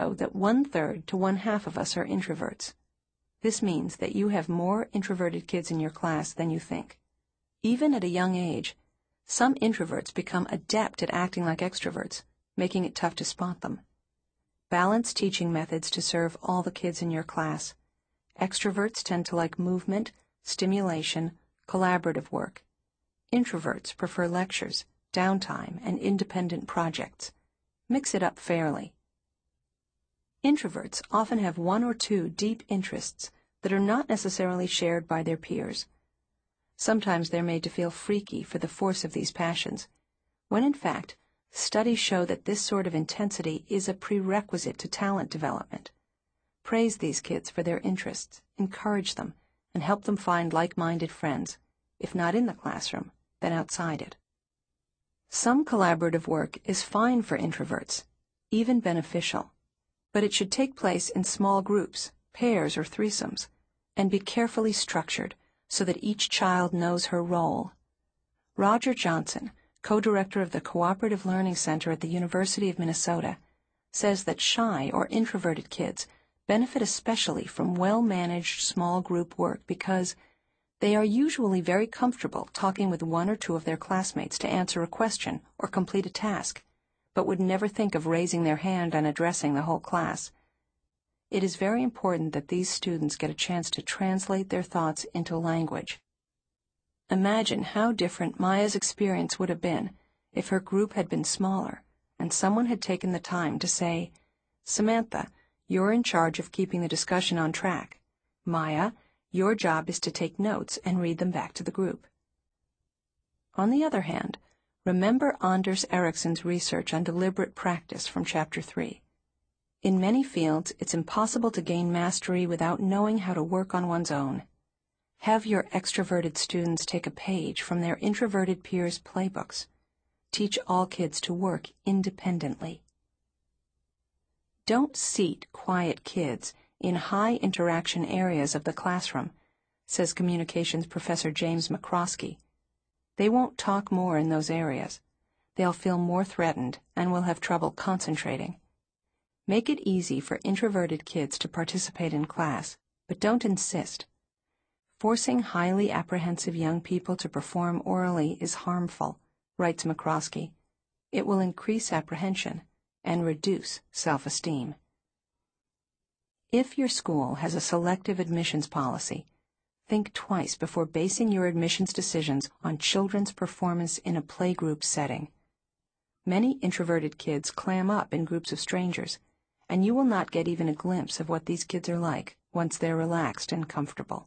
show that 1/3 to 1/2 of us are introverts. This means that you have more introverted kids in your class than you think. Even at a young age, some introverts become adept at acting like extroverts, making it tough to spot them. Balance teaching methods to serve all the kids in your class. Extroverts tend to like movement, stimulation, collaborative work. Introverts prefer lectures, downtime, and independent projects. Mix it up fairly. Introverts often have 1 or 2 deep interests that are not necessarily shared by their peers. Sometimes they're made to feel freaky for the force of these passions, when in fact, studies show that this sort of intensity is a prerequisite to talent development. Praise these kids for their interests, encourage them, and help them find like-minded friends, if not in the classroom, then outside it. Some collaborative work is fine for introverts, even beneficial, but it should take place in small groups, pairs or threesomes, and be carefully structured so that each child knows her role. Roger Johnson, co-director of the Cooperative Learning Center at the University of Minnesota, says that shy or introverted kids benefit especially from well-managed small group work because they are usually very comfortable talking with 1 or 2 of their classmates to answer a question or complete a task, but would never think of raising their hand and addressing the whole class. It is very important that these students get a chance to translate their thoughts into language. Imagine how different Maya's experience would have been if her group had been smaller and someone had taken the time to say, "Samantha, you're in charge of keeping the discussion on track. Maya, your job is to take notes and read them back to the group." On the other hand, remember Anders Ericsson's research on deliberate practice from Chapter 3. In many fields, it's impossible to gain mastery without knowing how to work on one's own. Have your extroverted students take a page from their introverted peers' playbooks. Teach all kids to work independently. Don't seat quiet kids in high-interaction areas of the classroom, says communications professor James McCroskey. They won't talk more in those areas. They'll feel more threatened and will have trouble concentrating. Make it easy for introverted kids to participate in class, but don't insist. Forcing highly apprehensive young people to perform orally is harmful, writes McCroskey. It will increase apprehension and reduce self-esteem. If your school has a selective admissions policy, think twice before basing your admissions decisions on children's performance in a playgroup setting. Many introverted kids clam up in groups of strangers, and you will not get even a glimpse of what these kids are like once they're relaxed and comfortable.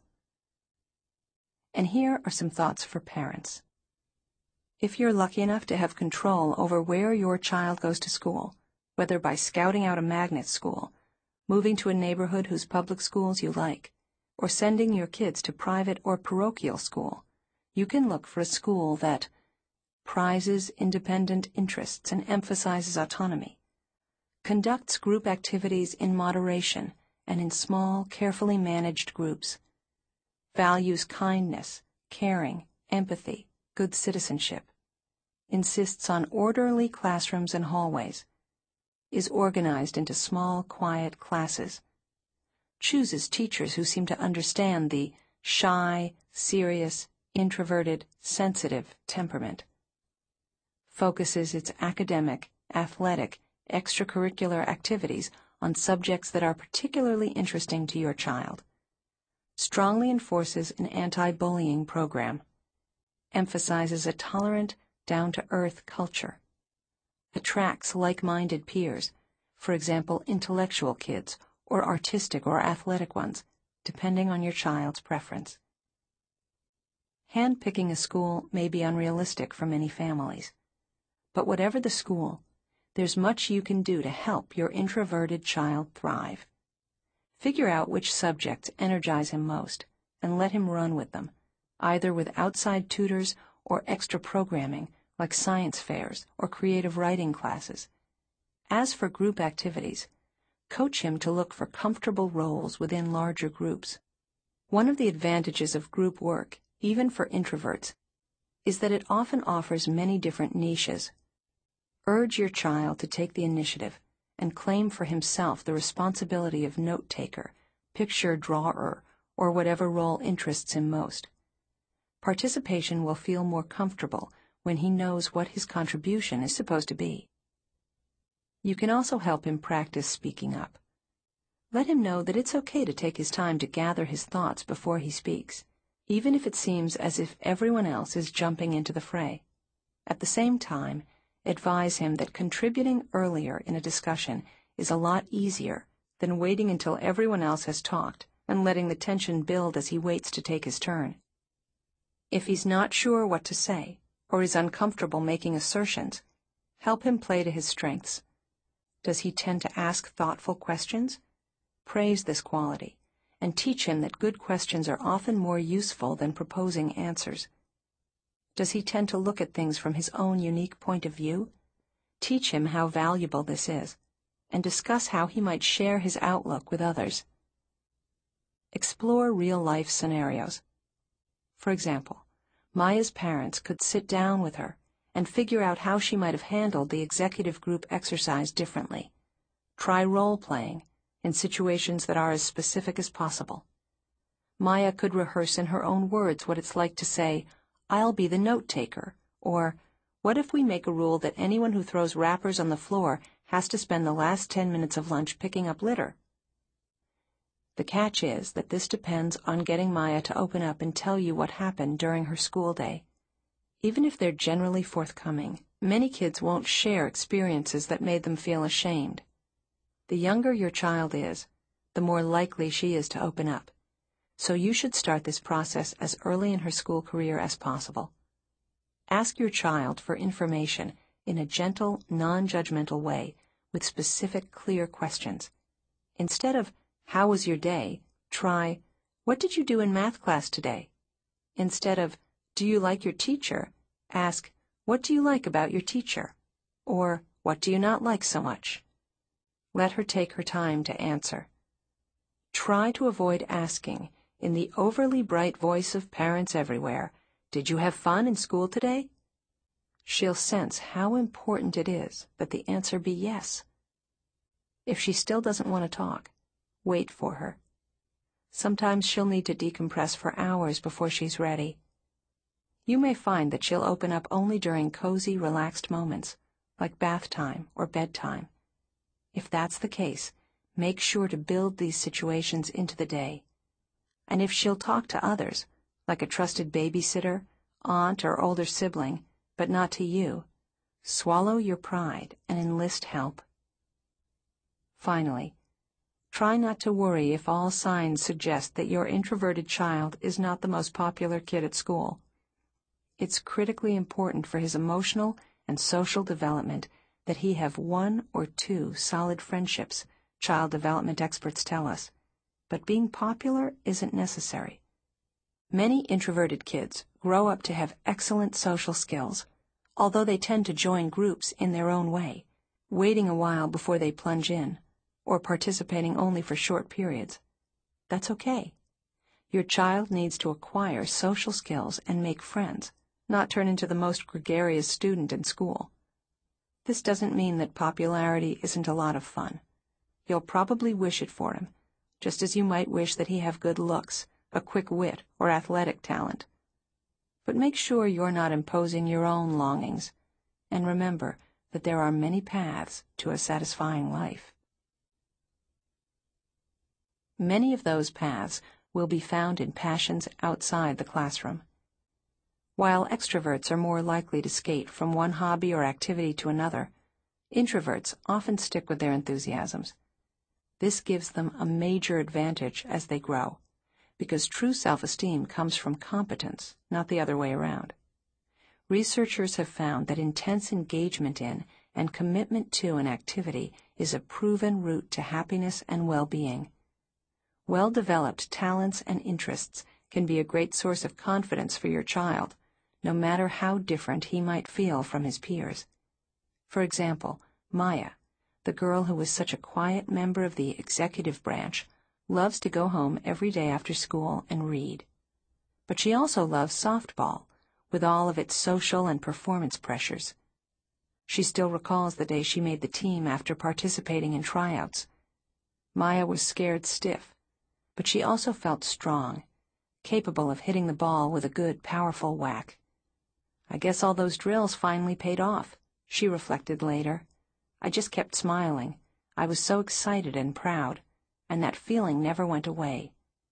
And here are some thoughts for parents. If you're lucky enough to have control over where your child goes to school, whether by scouting out a magnet school, moving to a neighborhood whose public schools you like, or sending your kids to private or parochial school, you can look for a school that prizes independent interests and emphasizes autonomy, conducts group activities in moderation and in small, carefully managed groups, values kindness, caring, empathy, good citizenship, insists on orderly classrooms and hallways, is organized into small, quiet classes, chooses teachers who seem to understand the shy, serious, introverted, sensitive temperament, focuses its academic, athletic, extracurricular activities on subjects that are particularly interesting to your child, strongly enforces an anti-bullying program, emphasizes a tolerant, down-to-earth culture, attracts like-minded peers, for example, intellectual kids or artistic or athletic ones, depending on your child's preference. Handpicking a school may be unrealistic for many families, but whatever the school, there's much you can do to help your introverted child thrive. Figure out which subjects energize him most and let him run with them, either with outside tutors or extra programming like science fairs or creative writing classes. As for group activities, coach him to look for comfortable roles within larger groups. One of the advantages of group work, even for introverts, is that it often offers many different niches. Urge your child to take the initiative and claim for himself the responsibility of note-taker, picture-drawer, or whatever role interests him most. Participation will feel more comfortable when he knows what his contribution is supposed to be. You can also help him practice speaking up. Let him know that it's okay to take his time to gather his thoughts before he speaks, even if it seems as if everyone else is jumping into the fray. At the same time, advise him that contributing earlier in a discussion is a lot easier than waiting until everyone else has talked and letting the tension build as he waits to take his turn. If he's not sure what to say or is uncomfortable making assertions, help him play to his strengths. Does he tend to ask thoughtful questions? Praise this quality and teach him that good questions are often more useful than proposing answers. Does he tend to look at things from his own unique point of view? Teach him how valuable this is, and discuss how he might share his outlook with others. Explore real-life scenarios. For example, Maya's parents could sit down with her and figure out how she might have handled the executive group exercise differently. Try role-playing in situations that are as specific as possible. Maya could rehearse in her own words what it's like to say, "I'll be the note-taker," or, "What if we make a rule that anyone who throws wrappers on the floor has to spend the last 10 minutes of lunch picking up litter?" The catch is that this depends on getting Maya to open up and tell you what happened during her school day. Even if they're generally forthcoming, many kids won't share experiences that made them feel ashamed. The younger your child is, the more likely she is to open up. So you should start this process as early in her school career as possible. Ask your child for information in a gentle, non-judgmental way with specific, clear questions. Instead of, "How was your day?" try, "What did you do in math class today?" Instead of, "Do you like your teacher?" ask, "What do you like about your teacher?" Or, "What do you not like so much?" Let her take her time to answer. Try to avoid asking, in the overly bright voice of parents everywhere, "Did you have fun in school today?" She'll sense how important it is that the answer be yes. If she still doesn't want to talk, wait for her. Sometimes she'll need to decompress for hours before she's ready. You may find that she'll open up only during cozy, relaxed moments, like bath time or bedtime. If that's the case, make sure to build these situations into the day. And if she'll talk to others, like a trusted babysitter, aunt, or older sibling, but not to you, swallow your pride and enlist help. Finally, try not to worry if all signs suggest that your introverted child is not the most popular kid at school. It's critically important for his emotional and social development that he have 1 or 2 solid friendships, child development experts tell us. But being popular isn't necessary. Many introverted kids grow up to have excellent social skills, although they tend to join groups in their own way, waiting a while before they plunge in, or participating only for short periods. That's okay. Your child needs to acquire social skills and make friends, not turn into the most gregarious student in school. This doesn't mean that popularity isn't a lot of fun. You'll probably wish it for him, just as you might wish that he have good looks, a quick wit, or athletic talent. But make sure you're not imposing your own longings, and remember that there are many paths to a satisfying life. Many of those paths will be found in passions outside the classroom. While extroverts are more likely to skate from one hobby or activity to another, introverts often stick with their enthusiasms. This gives them a major advantage as they grow, because true self-esteem comes from competence, not the other way around. Researchers have found that intense engagement in and commitment to an activity is a proven route to happiness and well-being. Well-developed talents and interests can be a great source of confidence for your child, no matter how different he might feel from his peers. For example, Maya, the girl who was such a quiet member of the executive branch, loves to go home every day after school and read. But she also loves softball, with all of its social and performance pressures. She still recalls the day she made the team after participating in tryouts. Maya was scared stiff, but she also felt strong, capable of hitting the ball with a good, powerful whack. I guess all those drills finally paid off, she reflected later. I just kept smiling. I was so excited and proud, and that feeling never went away.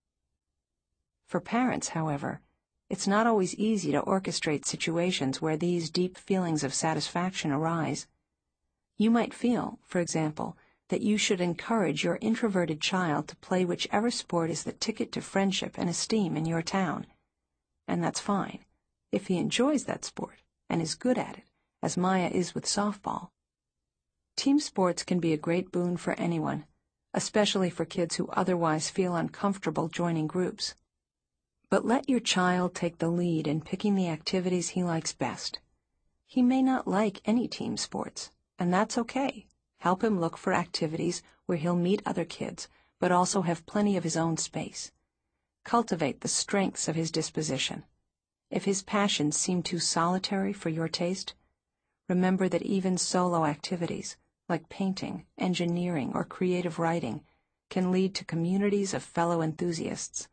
For parents, however, it's not always easy to orchestrate situations where these deep feelings of satisfaction arise. You might feel, for example, that you should encourage your introverted child to play whichever sport is the ticket to friendship and esteem in your town. And that's fine, if he enjoys that sport and is good at it, as Maya is with softball. Team sports can be a great boon for anyone, especially for kids who otherwise feel uncomfortable joining groups. But let your child take the lead in picking the activities he likes best. He may not like any team sports, and that's okay. Help him look for activities where he'll meet other kids, but also have plenty of his own space. Cultivate the strengths of his disposition. If his passions seem too solitary for your taste, remember that even solo activities, like painting, engineering, or creative writing, can lead to communities of fellow enthusiasts.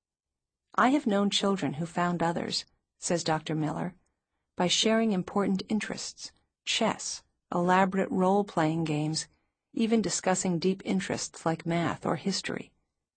I have known children who found others, says Dr. Miller, by sharing important interests, chess, elaborate role-playing games, even discussing deep interests like math or history.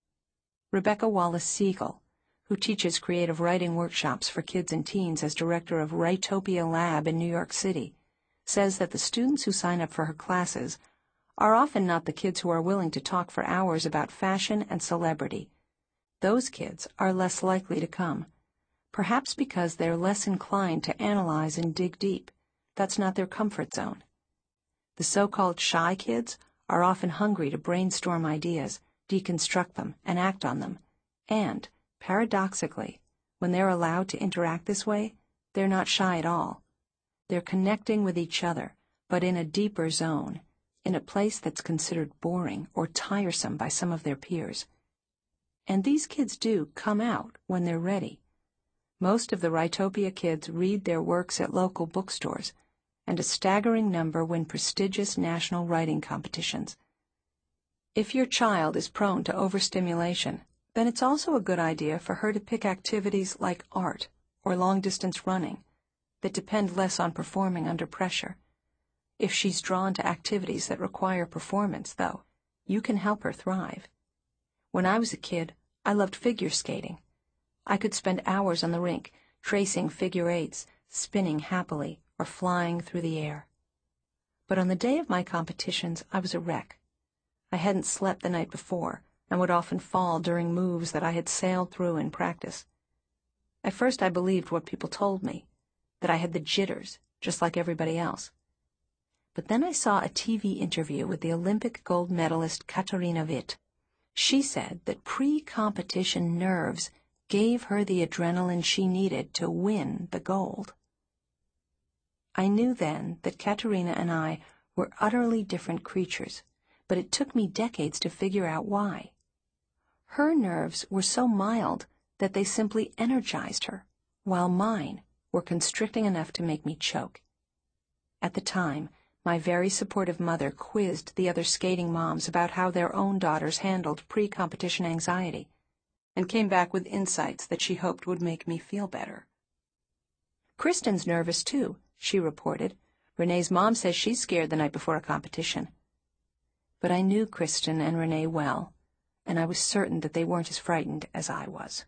Rebecca Wallace Siegel, who teaches creative writing workshops for kids and teens as director of Writopia Lab in New York City, says that the students who sign up for her classes are often not the kids who are willing to talk for hours about fashion and celebrity. Those kids are less likely to come, perhaps because they're less inclined to analyze and dig deep. That's not their comfort zone. The so-called shy kids are often hungry to brainstorm ideas, deconstruct them, and act on them. And, paradoxically, when they're allowed to interact this way, they're not shy at all. They're connecting with each other, but in a deeper zone, in a place that's considered boring or tiresome by some of their peers. And these kids do come out when they're ready. Most of the Writopia kids read their works at local bookstores, and a staggering number win prestigious national writing competitions. If your child is prone to overstimulation, then it's also a good idea for her to pick activities like art or long-distance running that depend less on performing under pressure. If she's drawn to activities that require performance, though, you can help her thrive. When I was a kid, I loved figure skating. I could spend hours on the rink, tracing figure eights, spinning happily, or flying through the air. But on the day of my competitions, I was a wreck. I hadn't slept the night before, and would often fall during moves that I had sailed through in practice. At first I believed what people told me, that I had the jitters, just like everybody else. But then I saw a TV interview with the Olympic gold medalist Katarina Witt. She said that pre-competition nerves gave her the adrenaline she needed to win the gold. I knew then that Katarina and I were utterly different creatures, but it took me decades to figure out why. Her nerves were so mild that they simply energized her, while mine were constricting enough to make me choke. At the time, my very supportive mother quizzed the other skating moms about how their own daughters handled pre-competition anxiety, and came back with insights that she hoped would make me feel better. "Kristen's nervous, too," she reported. "Renee's mom says she's scared the night before a competition." But I knew Kristen and Renee well, and I was certain that they weren't as frightened as I was.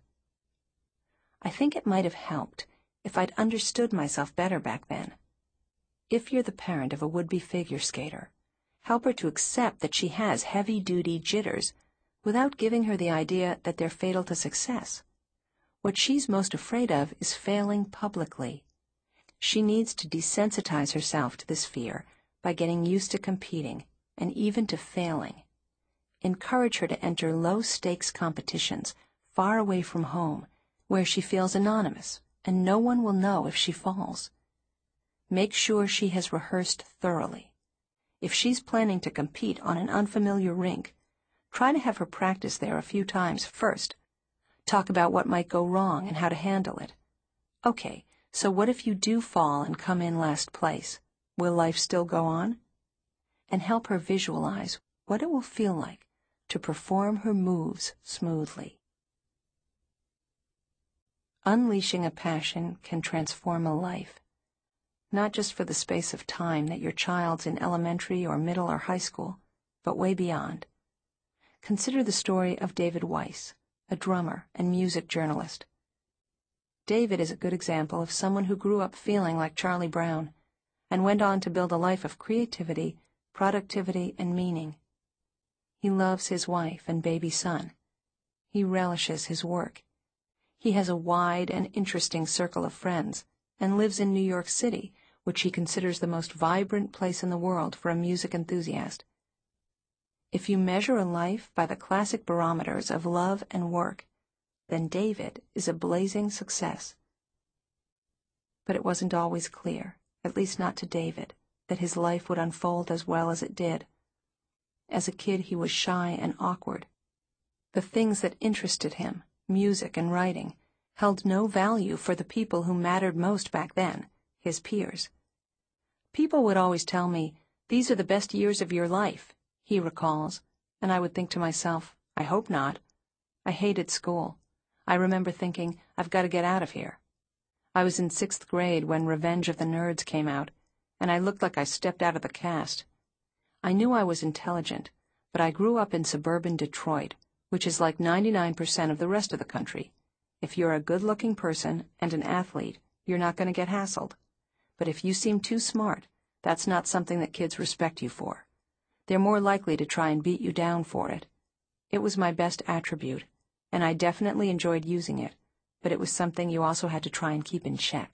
I think it might have helped if I'd understood myself better back then. If you're the parent of a would-be figure skater, help her to accept that she has heavy-duty jitters without giving her the idea that they're fatal to success. What she's most afraid of is failing publicly. She needs to desensitize herself to this fear by getting used to competing and even to failing. Encourage her to enter low-stakes competitions far away from home, where she feels anonymous and no one will know if she falls. Make sure she has rehearsed thoroughly. If she's planning to compete on an unfamiliar rink, try to have her practice there a few times first. Talk about what might go wrong and how to handle it. Okay, so what if you do fall and come in last place? will life still go on? And help her visualize what it will feel like to perform her moves smoothly. Unleashing a passion can transform a life, not just for the space of time that your child's in elementary or middle or high school, but way beyond. Consider the story of David Weiss, a drummer and music journalist. David is a good example of someone who grew up feeling like Charlie Brown and went on to build a life of creativity, productivity, and meaning. He loves his wife and baby son. He relishes his work. He has a wide and interesting circle of friends and lives in New York City, which he considers the most vibrant place in the world for a music enthusiast. If you measure a life by the classic barometers of love and work, then David is a blazing success. But it wasn't always clear, at least not to David, that his life would unfold as well as it did. As a kid, he was shy and awkward. The things that interested him, music and writing, held no value for the people who mattered most back then, his peers. People would always tell me, "These are the best years of your life," he recalls, and I would think to myself, I hope not. I hated school. I remember thinking, I've got to get out of here. I was in 6th grade when Revenge of the Nerds came out, and I looked like I stepped out of the cast. I knew I was intelligent, but I grew up in suburban Detroit, which is like 99% of the rest of the country. If you're a good-looking person and an athlete, you're not going to get hassled. But if you seem too smart, that's not something that kids respect you for. They're more likely to try and beat you down for it. It was my best attribute, and I definitely enjoyed using it, but it was something you also had to try and keep in check.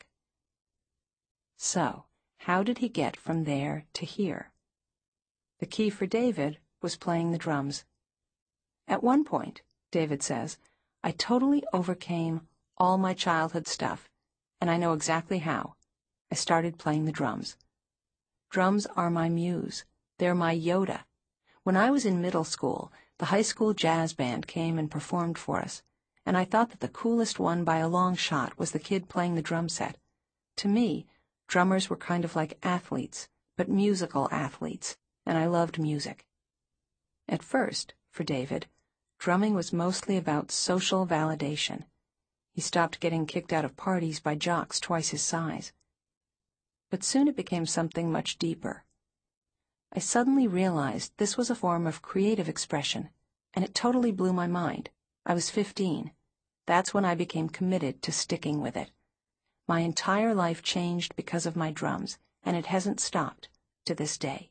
So, how did he get from there to here? The key for David was playing the drums. At one point, David says, I totally overcame all my childhood stuff, and I know exactly how. I started playing the drums. Drums are my muse. They're my Yoda. When I was in middle school, the high school jazz band came and performed for us, and I thought that the coolest one by a long shot was the kid playing the drum set. To me, drummers were kind of like athletes, but musical athletes, and I loved music. At first, for David, drumming was mostly about social validation. He stopped getting kicked out of parties by jocks twice his size. But soon it became something much deeper. I suddenly realized this was a form of creative expression, and it totally blew my mind. I was 15. That's when I became committed to sticking with it. My entire life changed because of my drums, and it hasn't stopped to this day.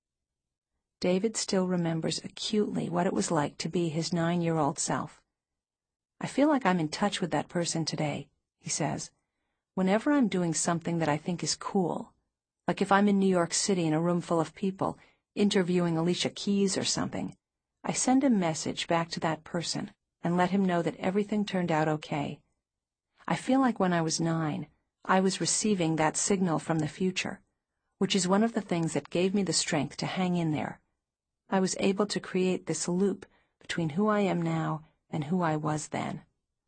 David still remembers acutely what it was like to be his 9-year-old self. I feel like I'm in touch with that person today, he says. Whenever I'm doing something that I think is cool, like if I'm in New York City in a room full of people, interviewing Alicia Keys or something, I send a message back to that person and let him know that everything turned out okay. I feel like when I was 9, I was receiving that signal from the future, which is one of the things that gave me the strength to hang in there. I was able to create this loop between who I am now and who I was then.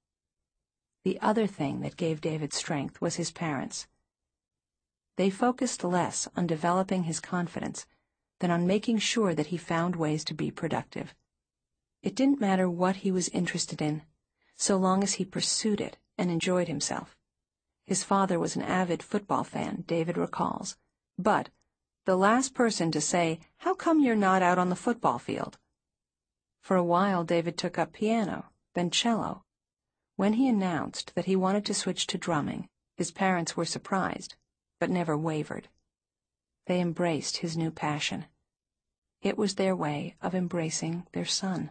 The other thing that gave David strength was his parents. They focused less on developing his confidence than on making sure that he found ways to be productive. It didn't matter what he was interested in, so long as he pursued it and enjoyed himself. His father was an avid football fan, David recalls, but the last person to say, "How come you're not out on the football field?" For a while, David took up piano, then cello. When he announced that he wanted to switch to drumming, his parents were surprised, but never wavered. They embraced his new passion. It was their way of embracing their son.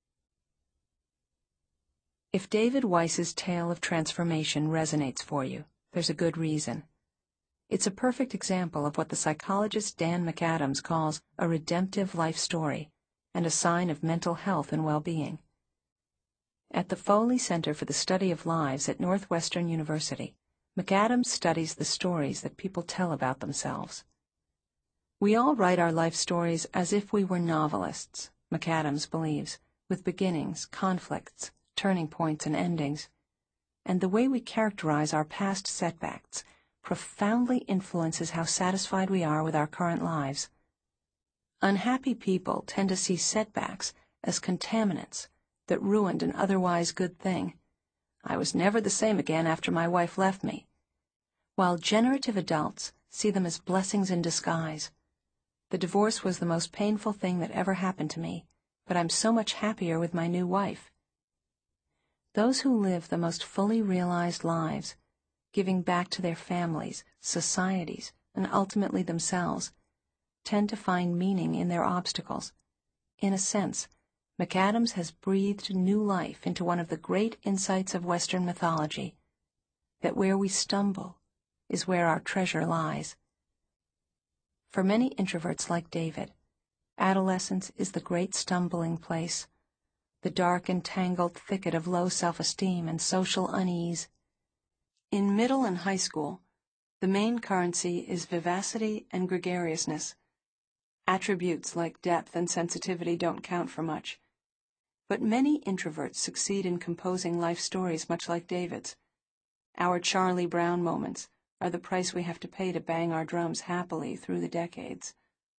If David Weiss's tale of transformation resonates for you, there's a good reason. It's a perfect example of what the psychologist Dan McAdams calls a redemptive life story and a sign of mental health and well-being. At the Foley Center for the Study of Lives at Northwestern University, McAdams studies the stories that people tell about themselves. We all write our life stories as if we were novelists, McAdams believes, with beginnings, conflicts, turning points, and endings. And the way we characterize our past setbacks profoundly influences how satisfied we are with our current lives. Unhappy people tend to see setbacks as contaminants that ruined an otherwise good thing. I was never the same again after my wife left me. While generative adults see them as blessings in disguise. The divorce was the most painful thing that ever happened to me, but I'm so much happier with my new wife. Those who live the most fully realized lives, giving back to their families, societies, and ultimately themselves, tend to find meaning in their obstacles. In a sense, McAdams has breathed new life into one of the great insights of Western mythology, that where we stumble is where our treasure lies. For many introverts like David, adolescence is the great stumbling place, the dark and tangled thicket of low self-esteem and social unease. In middle and high school, the main currency is vivacity and gregariousness. Attributes like depth and sensitivity don't count for much. But many introverts succeed in composing life stories much like David's. Our Charlie Brown moments are the price we have to pay to bang our drums happily through the decades.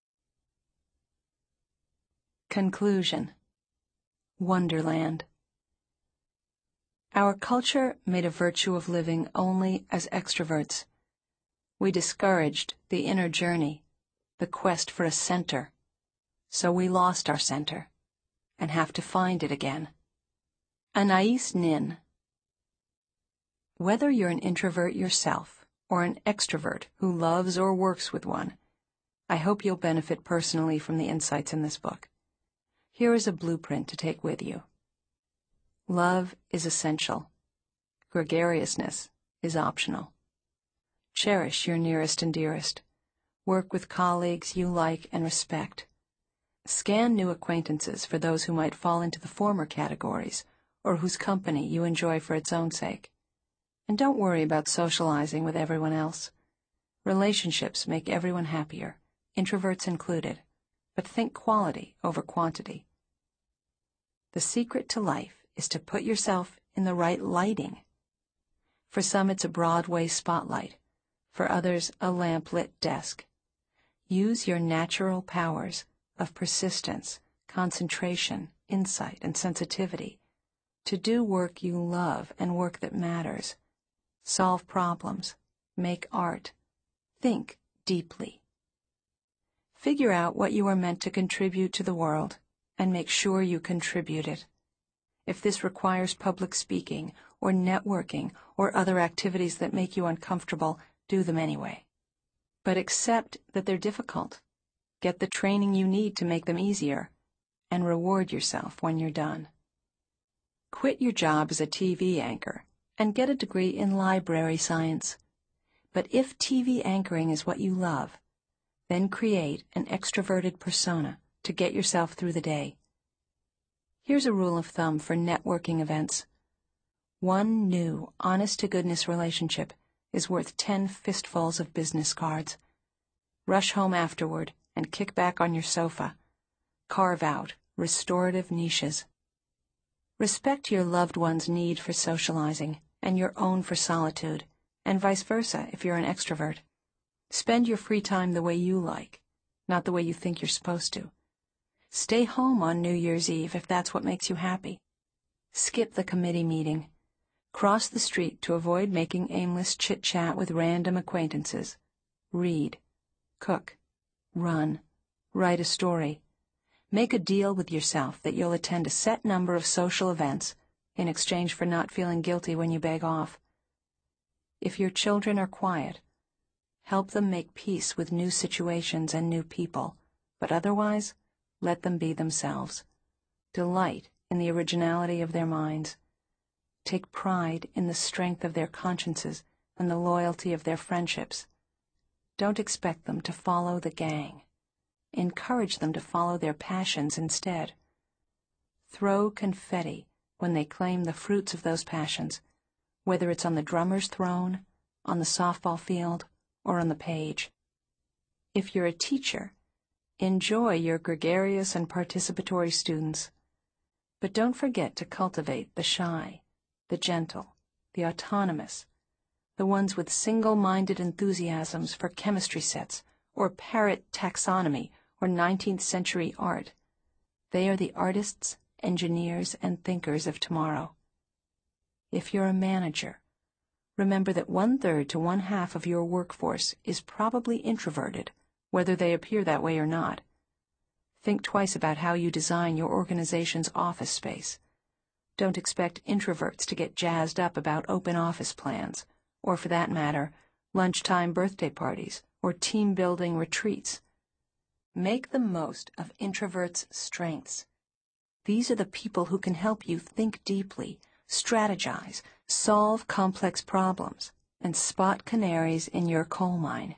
Conclusion. Wonderland. Our culture made a virtue of living only as extroverts. We discouraged the inner journey, the quest for a center. So we lost our center, and have to find it again. Anais Nin. Whether you're an introvert yourself, or an extrovert who loves or works with one, I hope you'll benefit personally from the insights in this book. Here is a blueprint to take with you. Love is essential. Gregariousness is optional. Cherish your nearest and dearest. Work with colleagues you like and respect. Scan new acquaintances for those who might fall into the former categories, or whose company you enjoy for its own sake. And don't worry about socializing with everyone else. Relationships make everyone happier, introverts included, but think quality over quantity. The secret to life is to put yourself in the right lighting. For some it's a Broadway spotlight, for others a lamp-lit desk. Use your natural powers of persistence, concentration, insight, and sensitivity to do work you love and work that matters. Solve problems, make art, think deeply. Figure out what you are meant to contribute to the world, and make sure you contribute it. If this requires public speaking, or networking, or other activities that make you uncomfortable, do them anyway. But accept that they're difficult. Get the training you need to make them easier, and reward yourself when you're done. Quit your job as a TV anchor, and get a degree in library science. But if TV anchoring is what you love, then create an extroverted persona to get yourself through the day. Here's a rule of thumb for networking events. One new, honest-to-goodness relationship is worth 10 fistfuls of business cards. Rush home afterward and kick back on your sofa. Carve out restorative niches. Respect your loved one's need for socializing and your own for solitude, and vice versa if you're an extrovert. Spend your free time the way you like, not the way you think you're supposed to. Stay home on New Year's Eve if that's what makes you happy. Skip the committee meeting. Cross the street to avoid making aimless chit-chat with random acquaintances. Read. Cook. Run. Write a story. Make a deal with yourself that you'll attend a set number of social events in exchange for not feeling guilty when you beg off. If your children are quiet, help them make peace with new situations and new people, but otherwise, let them be themselves. Delight in the originality of their minds. Take pride in the strength of their consciences and the loyalty of their friendships. Don't expect them to follow the gang. Encourage them to follow their passions instead. Throw confetti when they claim the fruits of those passions, whether it's on the drummer's throne, on the softball field, or on the page. If you're a teacher, enjoy your gregarious and participatory students, but don't forget to cultivate the shy, the gentle, the autonomous, the ones with single-minded enthusiasms for chemistry sets or parrot taxonomy or 19th century art. They are the artists, engineers, and thinkers of tomorrow. If you're a manager, remember that 1/3 to 1/2 of your workforce is probably introverted, whether they appear that way or not. Think twice about how you design your organization's office space. Don't expect introverts to get jazzed up about open office plans, or for that matter, lunchtime birthday parties or team-building retreats. Make the most of introverts' strengths. These are the people who can help you think deeply, strategize, solve complex problems, and spot canaries in your coal mine.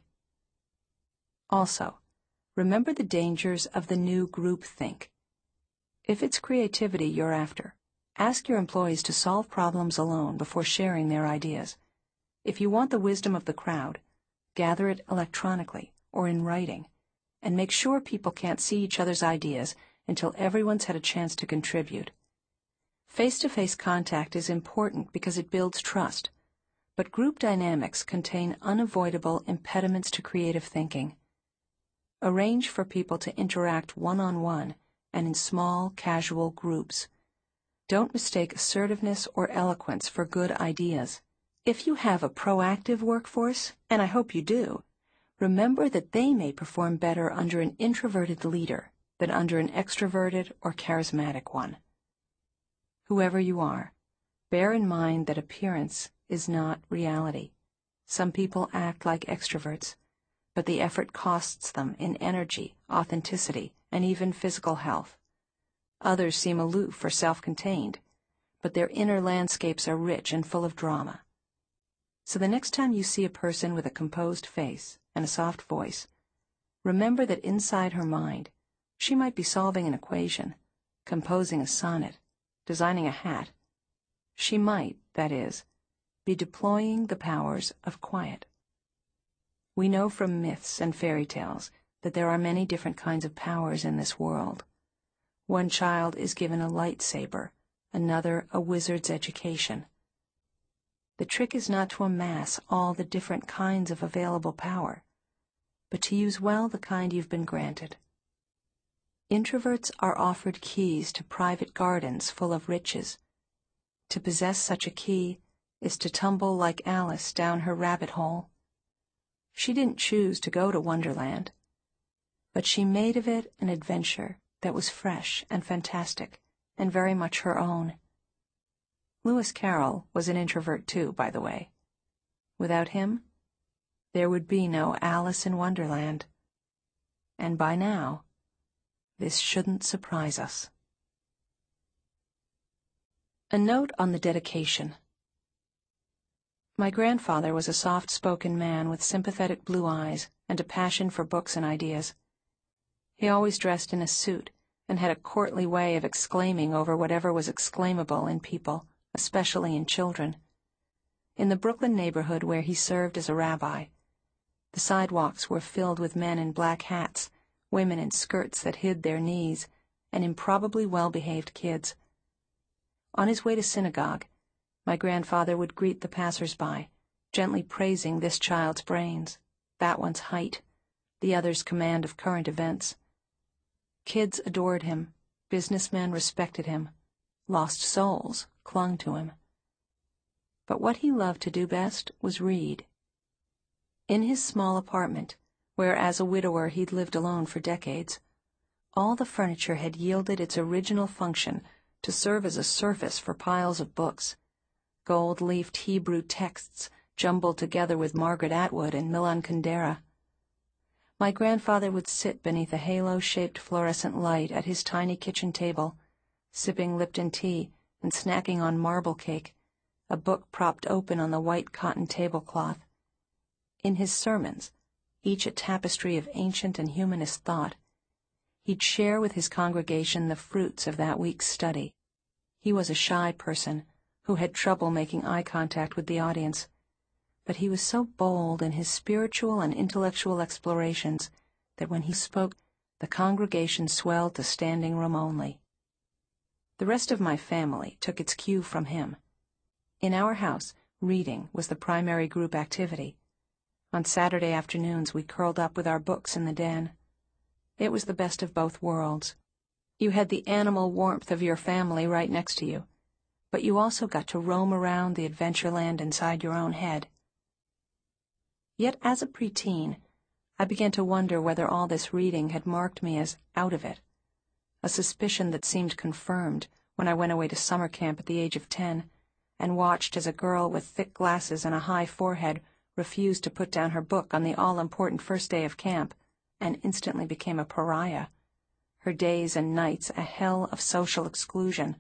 Also, remember the dangers of the new groupthink. If it's creativity you're after, ask your employees to solve problems alone before sharing their ideas. If you want the wisdom of the crowd, gather it electronically or in writing, and make sure people can't see each other's ideas until everyone's had a chance to contribute. Face-to-face contact is important because it builds trust, but group dynamics contain unavoidable impediments to creative thinking. Arrange for people to interact one-on-one and in small, casual groups. Don't mistake assertiveness or eloquence for good ideas. If you have a proactive workforce, and I hope you do, remember that they may perform better under an introverted leader than under an extroverted or charismatic one. Whoever you are, bear in mind that appearance is not reality. Some people act like extroverts, but the effort costs them in energy, authenticity, and even physical health. Others seem aloof or self-contained, but their inner landscapes are rich and full of drama. So the next time you see a person with a composed face and a soft voice, remember that inside her mind, she might be solving an equation, composing a sonnet, designing a hat. She might, that is, be deploying the powers of quiet. We know from myths and fairy tales that there are many different kinds of powers in this world. One child is given a lightsaber, another a wizard's education. The trick is not to amass all the different kinds of available power, but to use well the kind you've been granted. Introverts are offered keys to private gardens full of riches. To possess such a key is to tumble like Alice down her rabbit hole. She didn't choose to go to Wonderland, but she made of it an adventure that was fresh and fantastic and very much her own. Lewis Carroll was an introvert too, by the way. Without him, there would be no Alice in Wonderland. And by now, this shouldn't surprise us. A note on the dedication. My grandfather was a soft-spoken man with sympathetic blue eyes and a passion for books and ideas. He always dressed in a suit and had a courtly way of exclaiming over whatever was exclaimable in people, especially in children. In the Brooklyn neighborhood where he served as a rabbi, the sidewalks were filled with men in black hats, women in skirts that hid their knees, and improbably well-behaved kids. On his way to synagogue, my grandfather would greet the passers-by, gently praising this child's brains, that one's height, the other's command of current events. Kids adored him, businessmen respected him, lost souls clung to him. But what he loved to do best was read. In his small apartment, where as a widower he'd lived alone for decades, all the furniture had yielded its original function to serve as a surface for piles of books, gold-leafed Hebrew texts jumbled together with Margaret Atwood and Milan Kundera. My grandfather would sit beneath a halo-shaped fluorescent light at his tiny kitchen table, sipping Lipton tea and snacking on marble cake, a book propped open on the white cotton tablecloth. In his sermons, each a tapestry of ancient and humanist thought, he'd share with his congregation the fruits of that week's study. He was a shy person who had trouble making eye contact with the audience, but he was so bold in his spiritual and intellectual explorations that when he spoke, the congregation swelled to standing room only. The rest of my family took its cue from him. In our house, Reading was the primary group activity. On Saturday afternoons we curled up with our books in the den. It was the best of both worlds. You had the animal warmth of your family right next to you, but you also got to roam around the adventure land inside your own head. Yet as a preteen, I began to wonder whether all this reading had marked me as out of it, a suspicion that seemed confirmed when I went away to summer camp at the age of 10 and watched as a girl with thick glasses and a high forehead refused to put down her book on the all-important first day of camp and instantly became a pariah, her days and nights a hell of social exclusion.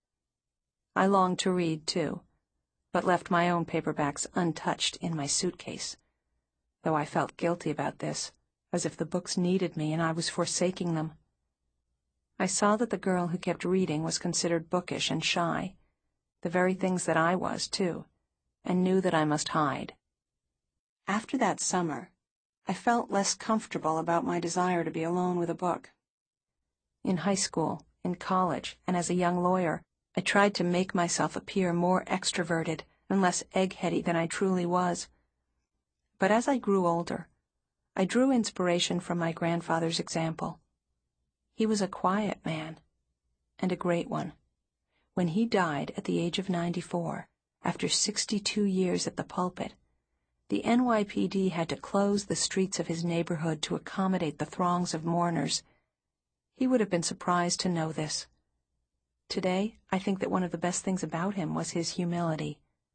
I longed to read, too, but left my own paperbacks untouched in my suitcase, though I felt guilty about this, as if the books needed me and I was forsaking them. I saw that the girl who kept reading was considered bookish and shy, the very things that I was, too, and knew that I must hide. After that summer, I felt less comfortable about my desire to be alone with a book. In high school, in college, and as a young lawyer, I tried to make myself appear more extroverted and less egg-heady than I truly was. But as I grew older, I drew inspiration from my grandfather's example. He was a quiet man, and a great one. When he died at the age of 94, after 62 years at the pulpit, the NYPD had to close the streets of his neighborhood to accommodate the throngs of mourners. He would have been surprised to know this. Today, I think that one of the best things about him was his humility.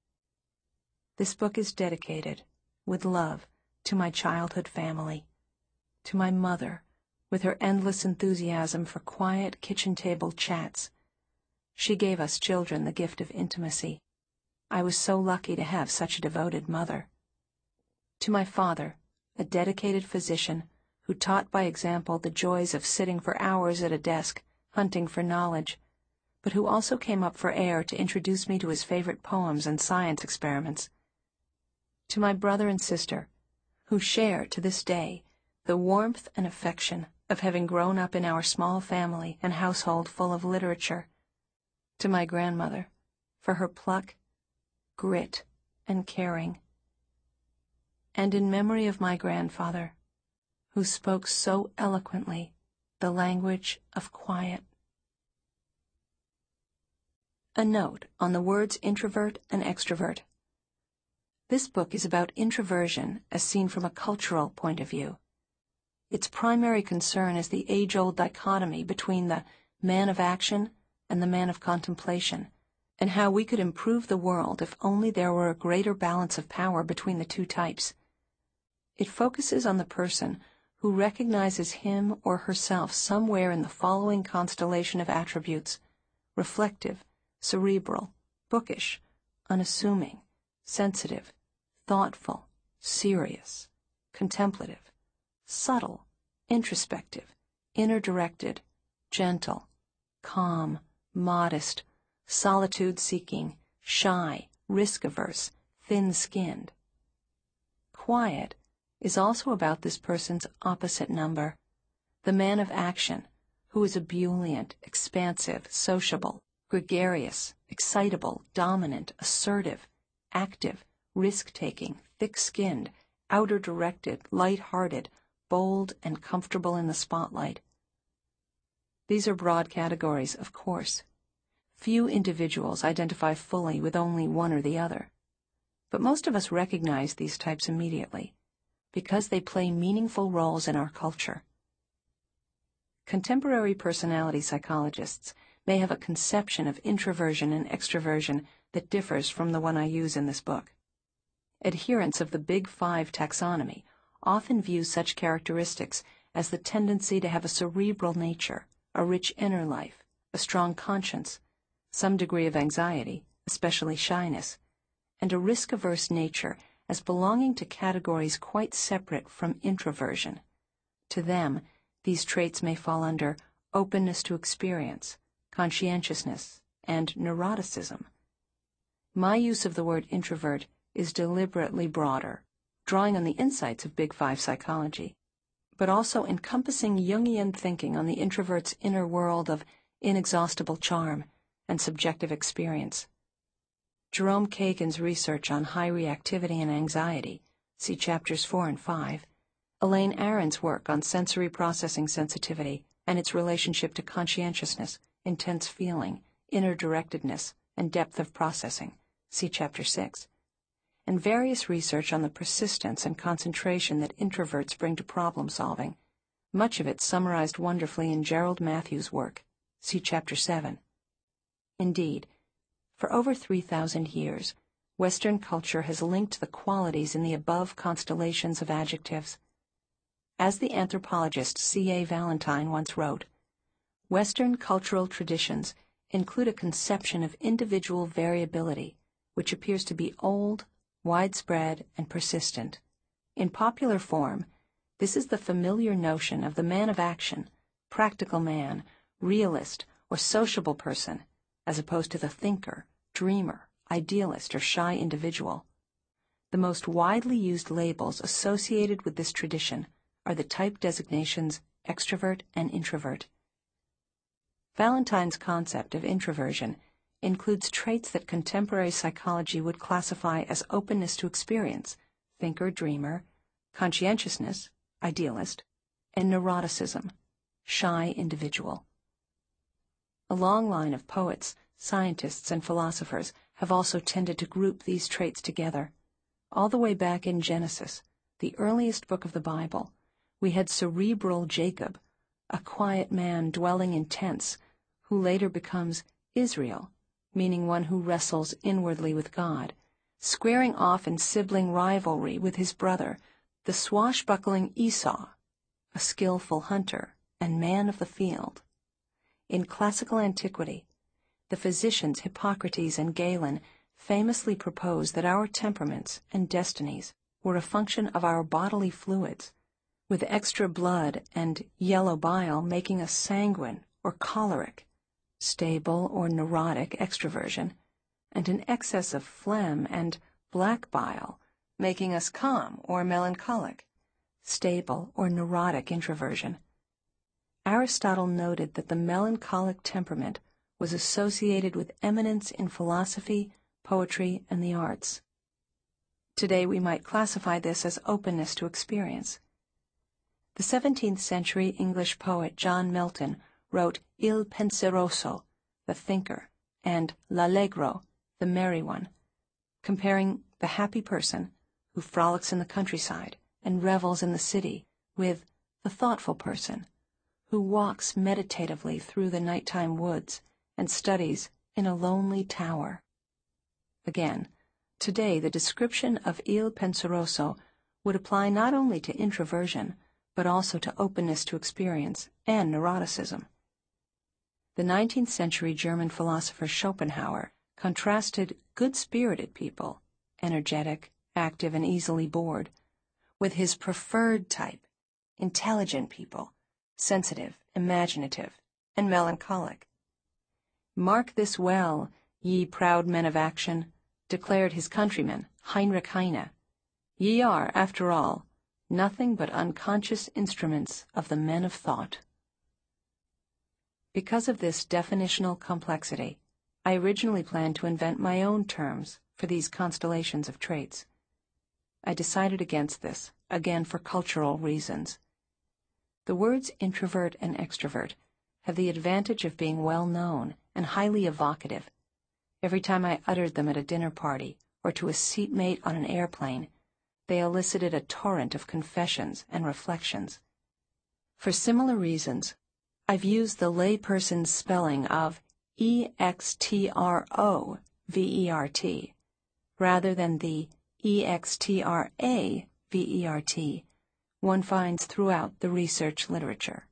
This book is dedicated, with love, to my childhood family, to my mother, with her endless enthusiasm for quiet kitchen-table chats. She gave us children the gift of intimacy. I was so lucky to have such a devoted mother. To my father, a dedicated physician who taught by example the joys of sitting for hours at a desk, hunting for knowledge, but who also came up for air to introduce me to his favorite poems and science experiments. To my brother and sister, who share, to this day, the warmth and affection of having grown up in our small family and household full of literature. To my grandmother, for her pluck, grit, and caring. And in memory of my grandfather, who spoke so eloquently the language of quiet. A note on the words introvert and extrovert. This book is about introversion as seen from a cultural point of view. Its primary concern is the age-old dichotomy between the man of action and the man of contemplation, and how we could improve the world if only there were a greater balance of power between the two types. It focuses on the person who recognizes him or herself somewhere in the following constellation of attributes: reflective, cerebral, bookish, unassuming, sensitive, thoughtful, serious, contemplative, subtle, introspective, inner-directed, gentle, calm, modest, solitude-seeking, shy, risk-averse, thin-skinned. Quiet is also about this person's opposite number, the man of action, who is ebullient, expansive, sociable, gregarious, excitable, dominant, assertive, active, risk-taking, thick-skinned, outer-directed, light-hearted, bold, and comfortable in the spotlight. These are broad categories, of course. Few individuals identify fully with only one or the other. But most of us recognize these types immediately, because they play meaningful roles in our culture. Contemporary personality psychologists may have a conception of introversion and extroversion that differs from the one I use in this book. Adherents of the Big Five taxonomy often view such characteristics as the tendency to have a cerebral nature, a rich inner life, a strong conscience, some degree of anxiety, especially shyness, and a risk-averse nature as belonging to categories quite separate from introversion. To them, these traits may fall under openness to experience, conscientiousness, and neuroticism. My use of the word introvert is deliberately broader, drawing on the insights of Big Five psychology, but also encompassing Jungian thinking on the introvert's inner world of inexhaustible charm and subjective experience. Jerome Kagan's research on high reactivity and anxiety, see chapters 4 and 5, Elaine Aron's work on sensory processing sensitivity and its relationship to conscientiousness, intense feeling, inner directedness, and depth of processing, see chapter 6, and various research on the persistence and concentration that introverts bring to problem solving, much of it summarized wonderfully in Gerald Matthews' work, see chapter 7. Indeed, for over 3,000 years, Western culture has linked the qualities in the above constellations of adjectives. As the anthropologist C.A. Valentine once wrote, Western cultural traditions include a conception of individual variability, which appears to be old, widespread, and persistent. In popular form, this is the familiar notion of the man of action, practical man, realist, or sociable person, as opposed to the thinker, dreamer, idealist, or shy individual. The most widely used labels associated with this tradition are the type designations extrovert and introvert. Valentine's concept of introversion includes traits that contemporary psychology would classify as openness to experience, thinker, dreamer, conscientiousness, idealist, and neuroticism, shy individual. A long line of poets, scientists, and philosophers have also tended to group these traits together. All the way back in Genesis, the earliest book of the Bible, we had cerebral Jacob, a quiet man dwelling in tents, who later becomes Israel, meaning one who wrestles inwardly with God, squaring off in sibling rivalry with his brother, the swashbuckling Esau, a skillful hunter and man of the field. In classical antiquity, the physicians Hippocrates and Galen famously proposed that our temperaments and destinies were a function of our bodily fluids, with extra blood and yellow bile making us sanguine or choleric, stable or neurotic extroversion, and an excess of phlegm and black bile making us calm or melancholic, stable or neurotic introversion. Aristotle noted that the melancholic temperament was associated with eminence in philosophy, poetry, and the arts. Today we might classify this as openness to experience. The 17th century English poet John Milton wrote Il Penseroso, the thinker, and L'Allegro, the merry one, comparing the happy person who frolics in the countryside and revels in the city with the thoughtful person who walks meditatively through the nighttime woods and studies in a lonely tower. Again, today the description of Il Penseroso would apply not only to introversion, but also to openness to experience and neuroticism. The 19th century German philosopher Schopenhauer contrasted good-spirited people, energetic, active, and easily bored, with his preferred type, intelligent people, sensitive, imaginative, and melancholic. "Mark this well, ye proud men of action," declared his countryman, Heinrich Heine. "Ye are, after all, nothing but unconscious instruments of the men of thought." Because of this definitional complexity, I originally planned to invent my own terms for these constellations of traits. I decided against this, again for cultural reasons. The words introvert and extrovert have the advantage of being well known and highly evocative. Every time I uttered them at a dinner party or to a seatmate on an airplane, they elicited a torrent of confessions and reflections. For similar reasons, I've used the layperson's spelling of E-X-T-R-O-V-E-R-T rather than the E-X-T-R-A-V-E-R-T one finds throughout the research literature.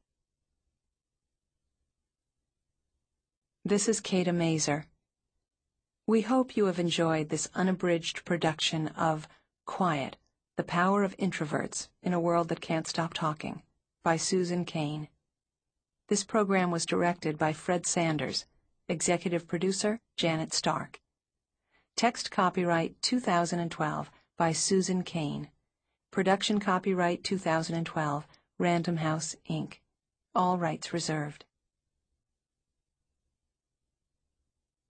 This is Kata Mazer. We hope you have enjoyed this unabridged production of Quiet, The Power of Introverts in a World That Can't Stop Talking by Susan Cain. This program was directed by Fred Sanders, executive producer Janet Stark. Text copyright 2012 by Susan Cain. Production copyright 2012, Random House, Inc. All rights reserved.